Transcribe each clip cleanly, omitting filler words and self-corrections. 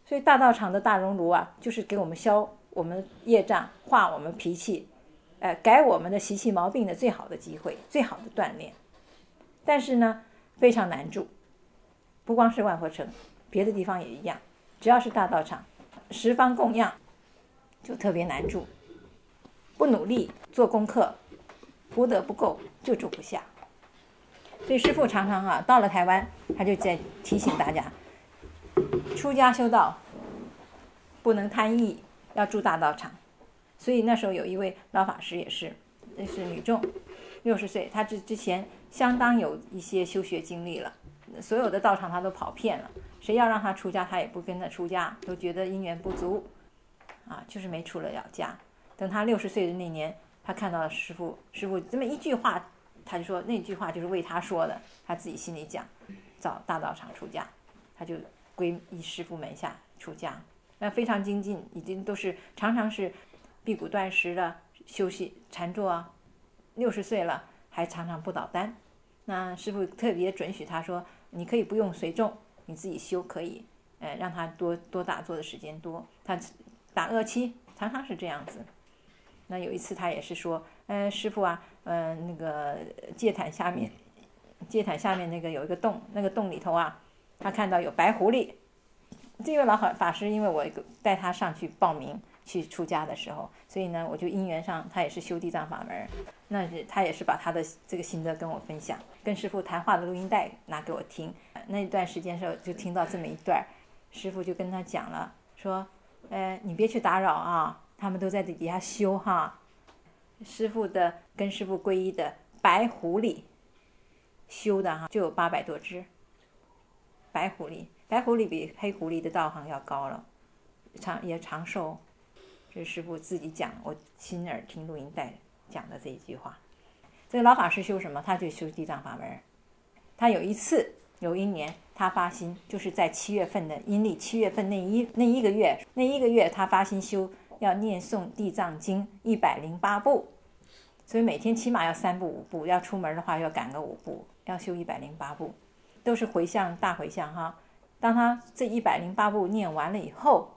所以大道场的大熔炉啊，就是给我们消我们业障，化我们脾气，改我们的习气毛病的最好的机会，最好的锻炼。但是呢，非常难住，不光是万佛城，别的地方也一样，只要是大道场，十方供养就特别难住，不努力做功课，福德不够就住不下。所以师父常常到了台湾，他就在提醒大家，出家修道不能贪逸，要住大道场。所以那时候有一位老法师也是，那是女众，60岁，她之前相当有一些修学经历了，所有的道场她都跑遍了，谁要让她出家，她也不跟她出家，都觉得因缘不足就是没出了家。等她60岁的那年，她看到了师父这么一句话，她就说那句话就是为她说的，她自己心里讲，找大道场出家，她就归依师父门下出家。那非常精进，已经都是常常是辟谷断食的休息禅坐60岁了还常常不倒单。那师父特别准许他说，你可以不用随众，你自己修可以，让他多打坐的时间多。他打恶期常常是这样子。那有一次他也是说，师父那个戒坛下面那个有一个洞，那个洞里头他看到有白狐狸。这位老法师因为我带他上去报名去出家的时候，所以呢我就因缘上他也是修地藏法门，那他也是把他的这个心得跟我分享，跟师父谈话的录音带拿给我听。那一段时间时候就听到这么一段，师父就跟他讲了，说你别去打扰他们都在底下修师父的跟师父皈依的白狐狸修的就有800多只。白狐狸比黑狐狸的道行要高了，也长寿。这是师父自己讲，我亲耳听录音带讲的这一句话。这个老法师修什么？他就修地藏法门。他有一年他发心，就是在7月份的阴历7月份那一个月他发心修要念诵地藏经108部，所以每天起码要3部5部，要出门的话要赶个5部，要修108部，都是回向大回向当他这108部念完了以后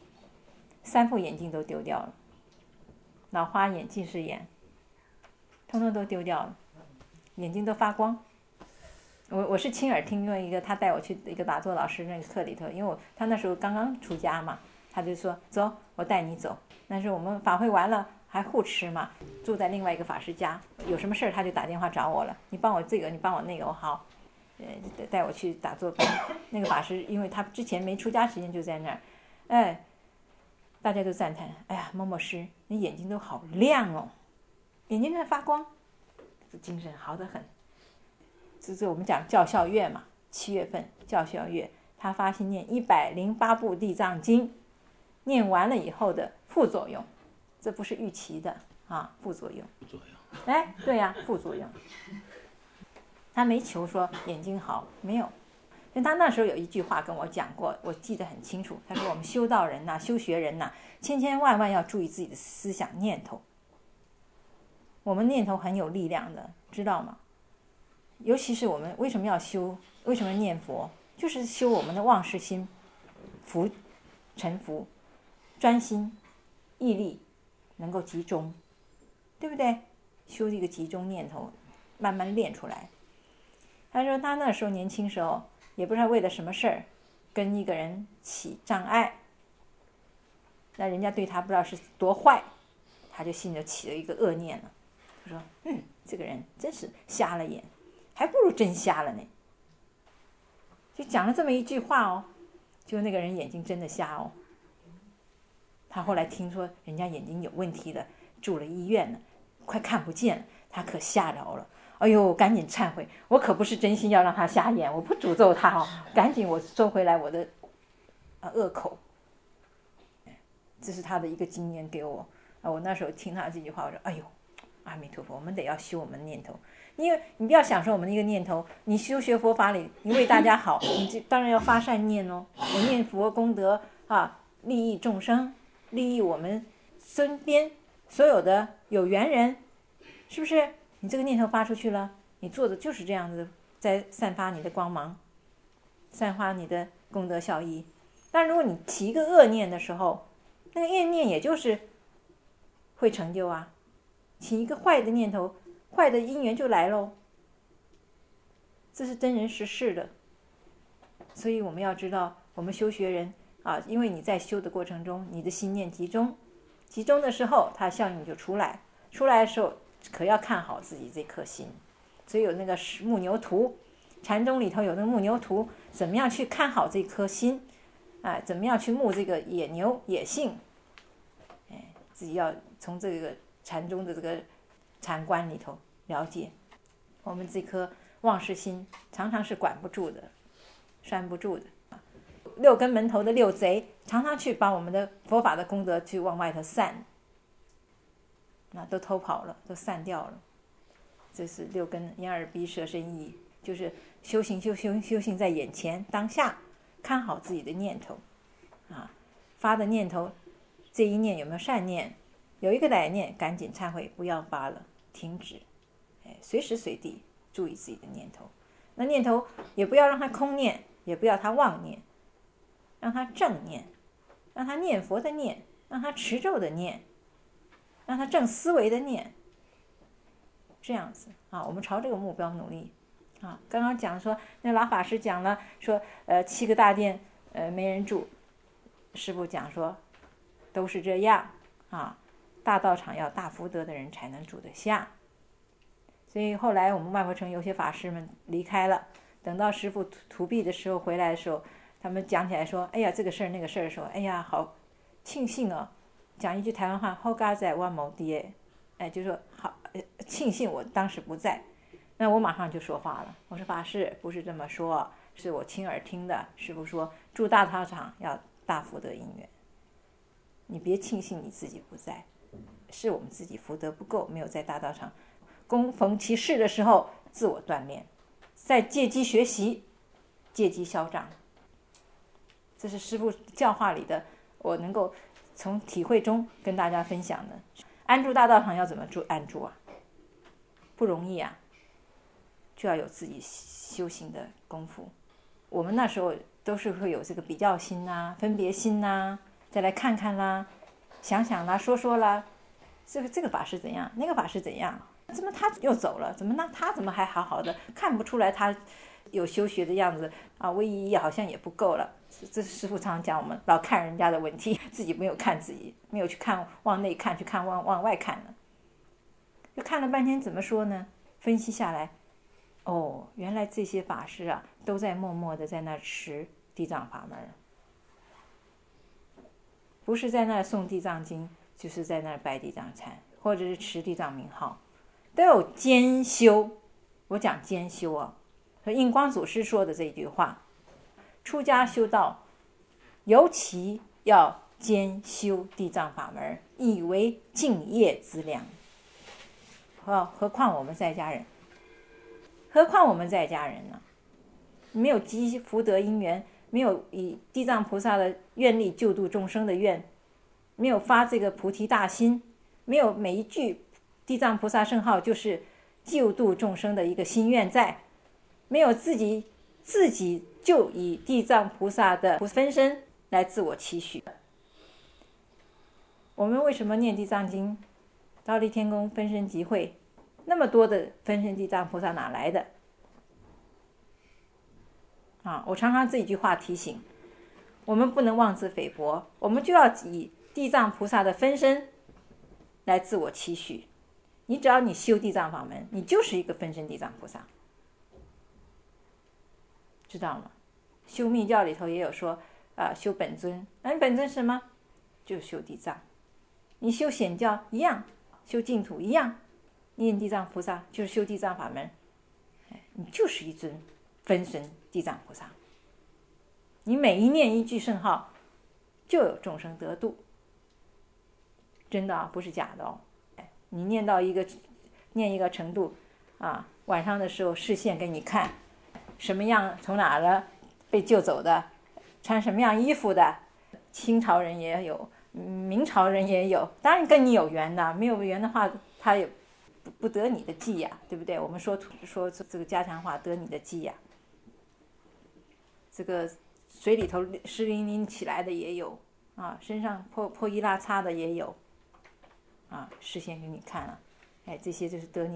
，3副眼镜都丢掉了，老花眼、近视眼通通都丢掉了，眼睛都发光。我是亲耳听过一个，他带我去一个打坐老师那个课里头，因为他那时候刚刚出家嘛，他就说走，我带你走。但是我们法会完了还护持嘛，住在另外一个法师家，有什么事他就打电话找我了，你帮我这个，你帮我那个，我好带我去打坐班。那个法师因为他之前没出家时间就在那儿，大家都赞叹，哎呀，某某师你眼睛都好亮哦，眼睛在发光，精神好得很。这我们讲教孝月嘛，7月份教孝月，他发心念108部地藏经，念完了以后的副作用，这不是预期的副作用。对呀，副作用。他没求说眼睛好，没有。因为他那时候有一句话跟我讲过，我记得很清楚。他说我们修道人修学人千千万万要注意自己的思想念头。我们念头很有力量的，知道吗？尤其是我们为什么要修，为什么念佛，就是修我们的忘事心，沉浮，专心，毅力能够集中，对不对？修这个集中念头，慢慢练出来。他说他那时候年轻时候也不知道为了什么事儿跟一个人起障碍，那人家对他不知道是多坏，他就心里起了一个恶念了。他说这个人真是瞎了眼，还不如真瞎了呢。就讲了这么一句话就那个人眼睛真的瞎他后来听说人家眼睛有问题了，住了医院了，快看不见了，他可吓着了。哎呦，赶紧忏悔，我可不是真心要让他瞎眼，我不诅咒他赶紧我收回来我的恶口。这是他的一个经验给我我那时候听他这句话，我说哎呦，阿弥陀佛，我们得要修我们的念头。因为你不要享受我们的一个念头，你修学佛法里，你为大家好，你当然要发善念我念佛功德利益众生，利益我们身边所有的有缘人，是不是？你这个念头发出去了，你做的就是这样子，在散发你的光芒，散发你的功德效益。 但如果你起一个恶念的时候，那个恶念也就是会成就啊。起一个坏的念头，坏的因缘就来喽。这是真人实事的。所以我们要知道，我们修学人啊，因为你在修的过程中，你的心念集中的时候，它效应就出来的时候，可要看好自己这颗心。所以有那个木牛图，禅宗里头有那个木牛图，怎么样去看好这颗心，怎么样去牧这个野牛野性，自己要从这个禅宗的这个禅观里头了解。我们这颗妄识心常常是管不住的，拴不住的。六根门头的六贼常常去把我们的佛法的功德去往外头散，那都偷跑了，都散掉了。这是六根眼耳鼻舌身意，就是修行在眼前当下，看好自己的念头发的念头，这一念有没有善念？有一个歹念，赶紧忏悔，不要发了，停止。随时随地注意自己的念头。那念头也不要让它空念，也不要它妄念，让它正念，让它念佛的念，让它持咒的念，让它正思维的念。这样子我们朝这个目标努力刚刚讲说，那老法师讲了说7个大殿没人住，师父讲说都是这样大道场要大福德的人才能住得下。所以后来我们万佛城有些法师们离开了，等到师父土毕的时候回来的时候，他们讲起来说，哎呀这个事儿那个事儿的时候，哎呀好庆幸哦，讲一句台湾话，后嘎在万某爹，就说好庆幸我当时不在。那我马上就说话了，我说法师不是这么说，是我亲耳听的。师父说住大道场要大福德因缘，你别庆幸你自己不在，是我们自己福德不够，没有在大道场恭逢其事的时候自我锻炼，在借机学习，借机消障。这是师父教化里的，我能够从体会中跟大家分享的。安住大道场要怎么安住不容易就要有自己修行的功夫。我们那时候都是会有这个比较心分别心再来看看啦，想想啦，说说啦，这个法师怎样，那个法师怎样，怎么他又走了，他怎么还好好的，看不出来他有修学的样子威仪好像也不够了。这是师父常讲，我们老看人家的问题，自己没有看自己，没有去看往内看，去看往外看了。就看了半天，怎么说呢？分析下来，原来这些法师都在默默的在那持地藏法门，不是在那诵地藏经，就是在那拜地藏忏，或者是持地藏名号，都有兼修。我讲兼修印光祖师说的这句话，出家修道尤其要兼修地藏法门，以为敬业资粮。何况我们在家人，呢？没有积福德因缘，没有以地藏菩萨的愿力救度众生的愿，没有发这个菩提大心，没有每一句地藏菩萨圣号就是救度众生的一个心愿在，没有自己就以地藏菩萨的分身来自我期许。我们为什么念地藏经，忉利天宫分身集会，那么多的分身地藏菩萨哪来的我常常这一句话提醒我们，不能妄自菲薄，我们就要以地藏菩萨的分身来自我期许。你只要你修地藏法门，你就是一个分身地藏菩萨，知道吗？修密教里头也有说修本尊，本尊什么？就是修地藏。你修显教一样，修净土一样，念地藏菩萨就是修地藏法门，你就是一尊分身地藏菩萨。你每一念一句圣号，就有众生得度，真的不是假的你念一个程度晚上的时候视线给你看什么样，从哪了被救走的，穿什么样衣服的，清朝人也有，明朝人也有，当然跟你有缘的，没有缘的话他也不得你的记对不对？我们说这个家常话，得你的记这个水里头湿淋淋起来的也有啊，身上破衣拉擦的也有啊，示现给你看了。哎，这些就是得你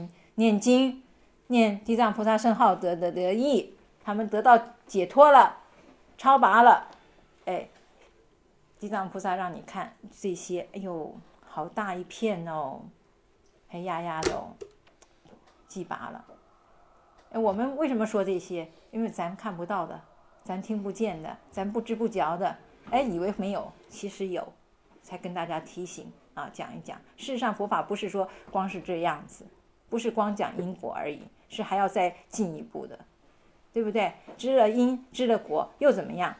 念地藏菩萨圣号得益，他们得到解脱了，超拔了。哎，地藏菩萨让你看这些，哎呦，好大一片哦，黑压压的哦，祭拔了。哎，我们为什么说这些？因为咱看不到的，咱听不见的，咱不知不觉的，哎，以为没有，其实有，才跟大家提醒啊，讲一讲。事实上，佛法不是说光是这样子，不是光讲因果而已，是还要再进一步的，对不对？知了因，知了果，又怎么样？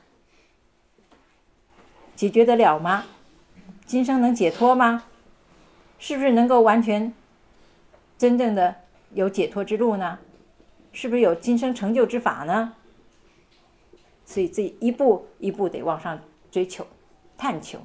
解决得了吗？今生能解脱吗？是不是能够完全真正的有解脱之路呢？是不是有今生成就之法呢？所以这一步一步得往上追求探求。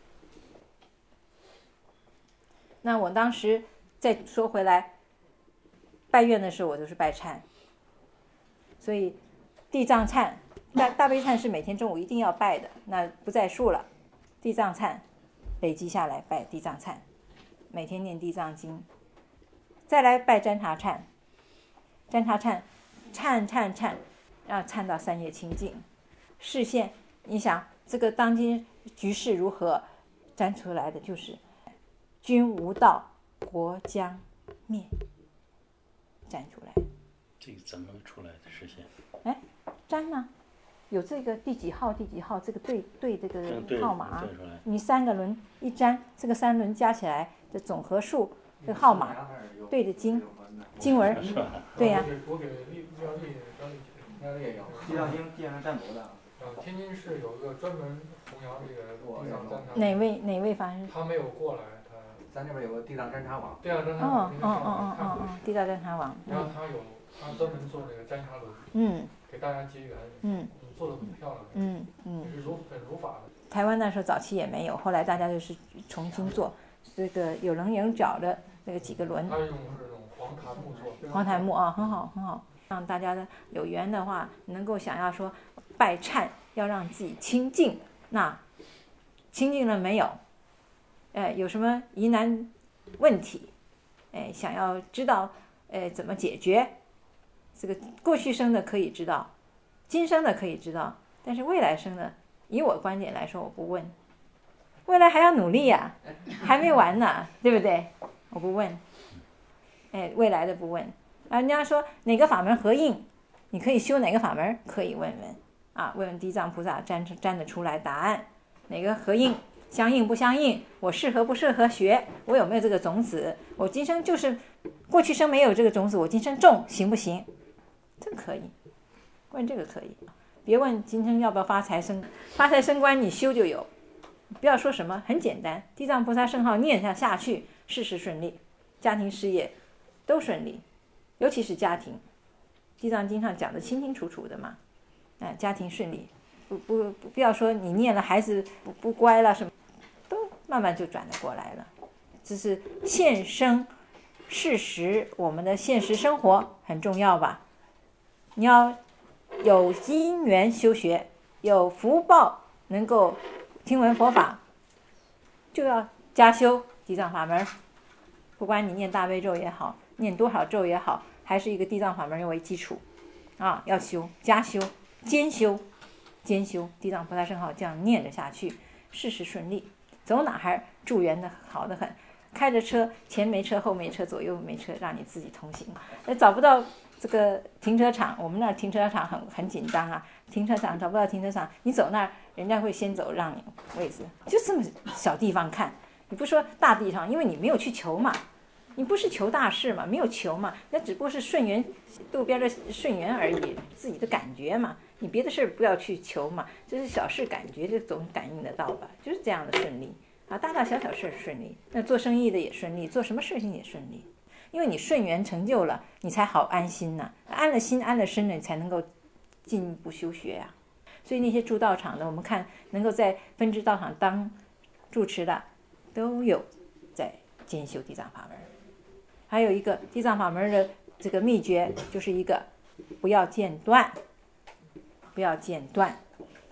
那我当时再说回来，拜愿的时候我都是拜忏，所以地藏忏大悲忏是每天中午一定要拜的，那不在数了。地藏忏累积下来拜地藏忏，每天念地藏经，再来拜占察忏，占察忏忏，让忏到三业清净。视线，你想这个当今局势如何，占出来的就是君无道，国将灭，占出来。 这个怎么出来的视线？ 哎，占呢？有这个第几号这个对这个号码，你3个轮一占，这个3轮加起来的总和数，这个号码对着经文，对呀。 我给廖丽也有地藏经地上占卜的。 天津市有一个专门弘扬这个地藏占察。 哪位法师？ 他没有过来， 咱这边有个地藏占察网。 地藏占察网。 地藏占察网。 然后他专门做这个占察轮，给大家结缘，做得很漂亮，是很如法的。 台湾那时候早期也没有，后来大家就是重新做，这个有棱有角的那个几个轮。 他用的是这种黄檀木做。 黄檀木啊，很好，让大家的有缘的话，能够想要说拜忏，要让自己清净。那清净了没有？有什么疑难问题？想要知道怎么解决？这个过去生的可以知道，今生的可以知道，但是未来生的，以我观点来说，我不问。未来还要努力呀，还没完呢，对不对？我不问。未来的不问。人家说哪个法门合应，你可以修哪个法门，可以问问啊，问问地藏菩萨占得出来答案，哪个合应，相应不相应，我适合不适合学，我有没有这个种子，我今生就是过去生没有这个种子，我今生种行不行？这个可以问，这个可以，别问今生要不要发财升官，你修就有，不要说什么，很简单，地藏菩萨圣号念下去，事事顺利，家庭事业都顺利，尤其是家庭，地藏经上讲的清清楚楚的嘛，家庭顺利，不要说你念了孩子不乖了什么，都慢慢就转得过来了。这是现生事实，我们的现实生活很重要吧？你要有因缘修学，有福报能够听闻佛法，就要加修地藏法门。不管你念大悲咒也好，念多少咒也好，还是一个地藏法门为基础啊，要修加修兼修地藏菩萨圣号，这样念着下去，事事顺利，走哪还助缘的好得很。开着车，前没车后没车左右没车，让你自己通行。找不到这个停车场，我们那儿停车场很紧张啊，停车场找不到停车场，你走那儿人家会先走让你位置，就这么小地方看，你不说大地上，因为你没有去求嘛，你不是求大事嘛，没有求嘛，那只不过是顺缘路边的顺缘而已，自己的感觉嘛，你别的事不要去求嘛，就是小事感觉就总感应得到吧，就是这样的顺利啊，大大小小事顺利，那做生意的也顺利，做什么事情也顺利，因为你顺缘成就了，你才好安心呢，安了心安了身了，你才能够进一步修学呀。所以那些住道场的，我们看能够在分支道场当住持的，都有在兼修地藏法门。还有一个地藏法门的这个秘诀，就是一个不要间断，不要间断，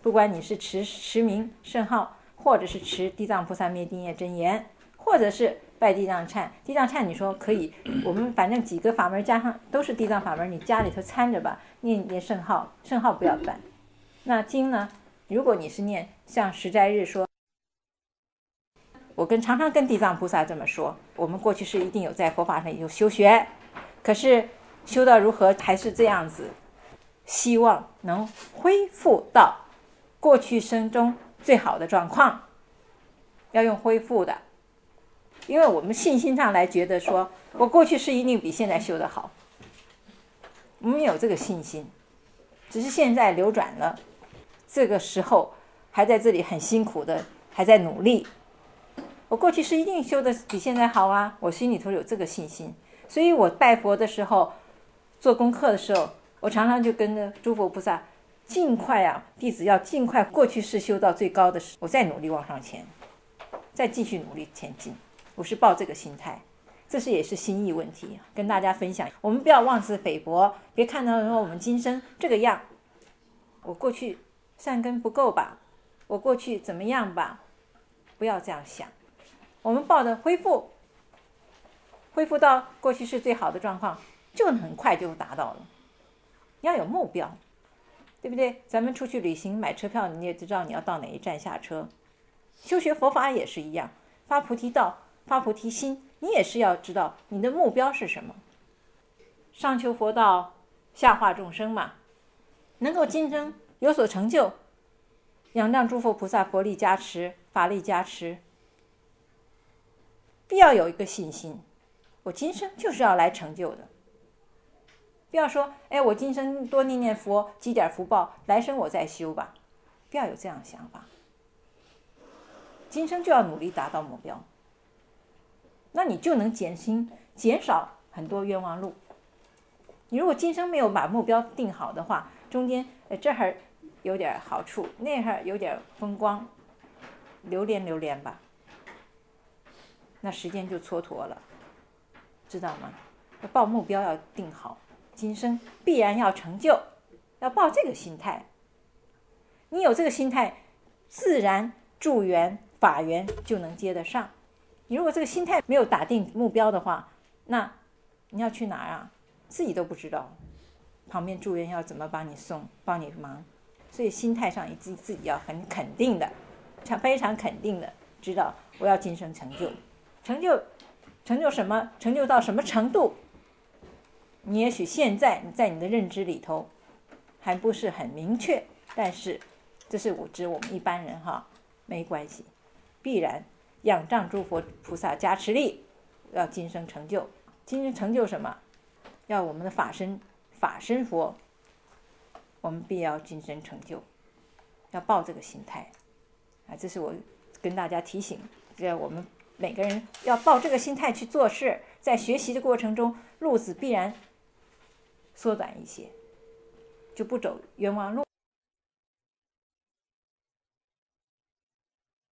不管你是持名圣号，或者是持地藏菩萨灭定业真言，或者是拜地藏忏。地藏忏你说可以，我们反正几个法门加上都是地藏法门，你家里头掺着吧，念念圣号，圣号不要断。那经呢，如果你是念像十斋日说，我常常跟地藏菩萨这么说，我们过去是一定有在佛法上有修学，可是修到如何还是这样子，希望能恢复到过去生中最好的状况，要用恢复的。因为我们信心上来觉得说我过去是一定比现在修得好，我们有这个信心，只是现在流转了，这个时候还在这里很辛苦的还在努力，我过去是一定修的比现在好啊，我心里头有这个信心。所以我拜佛的时候做功课的时候，我常常就跟着诸佛菩萨尽快啊，弟子要尽快过去是修到最高的时候，我再努力往上前，再继续努力前进，我是抱这个心态。这也是心意问题，跟大家分享。我们不要妄自菲薄，别看到说我们今生这个样，我过去善根不够吧，我过去怎么样吧，不要这样想。我们抱着恢复到过去是最好的状况，就很快就达到了。你要有目标，对不对？咱们出去旅行买车票，你也知道你要到哪一站下车。修学佛法也是一样，发菩提道，发菩提心，你也是要知道你的目标是什么。上求佛道，下化众生嘛，能够今生有所成就，仰仗诸佛菩萨佛力加持，法力加持，必要有一个信心，我今生就是要来成就的。不要说我今生多念念佛，积点福报，来生我再修吧，不要有这样的想法。今生就要努力达到目标，那你就能减少很多冤枉路。你如果今生没有把目标定好的话，中间这儿有点好处，那儿有点风光，流连吧，那时间就蹉跎了，知道吗？抱目标要定好，今生必然要成就，要抱这个心态。你有这个心态，自然助缘法缘就能接得上。你如果这个心态没有打定目标的话，那你要去哪儿啊？自己都不知道，旁边助缘要怎么帮你送，帮你忙。所以心态上你自己要很肯定的，非常肯定的知道我要今生成就。成就什么？成就到什么程度？你也许现在你在你的认知里头还不是很明确，但是这是指我们一般人没关系，必然仰仗诸佛菩萨加持力，要今生成就。今生成就什么？要我们的法身佛，我们必要今生成就，要抱这个心态这是我跟大家提醒，我们每个人要抱这个心态去做事，在学习的过程中路子必然缩短一些，就不走冤枉路。